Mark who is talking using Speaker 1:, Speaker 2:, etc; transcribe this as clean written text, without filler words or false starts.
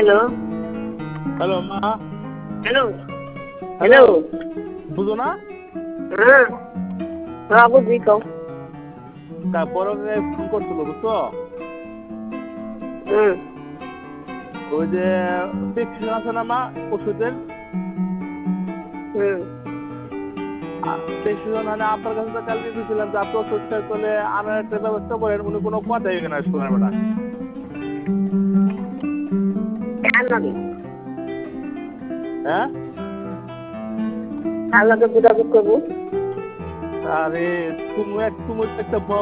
Speaker 1: Hello
Speaker 2: hello মা।
Speaker 1: Hello
Speaker 2: hello.
Speaker 1: Hello
Speaker 2: বুঝো না?
Speaker 1: হ্যাঁ হ্যাঁ বুঝি কও
Speaker 2: তারপরে ফোন করছিল বুঝছো?
Speaker 1: হুম
Speaker 2: ওই যে প্রেসক্রিপশন আছে না মা ওষুধের,
Speaker 1: হুম
Speaker 2: প্রেসক্রিপশন মানে আপনার কাছে তো কালকে দিয়েছিলাম যে আপনি ওষুধ শেষ হলে আনার একটা ব্যবস্থা করেন, উনি কোনো কথাই এখানে শোনার বেটা।
Speaker 1: কার লাগে
Speaker 2: হ্যাঁ
Speaker 1: কার লাগে যোগাযোগ করবো
Speaker 2: আরে তুমি একটা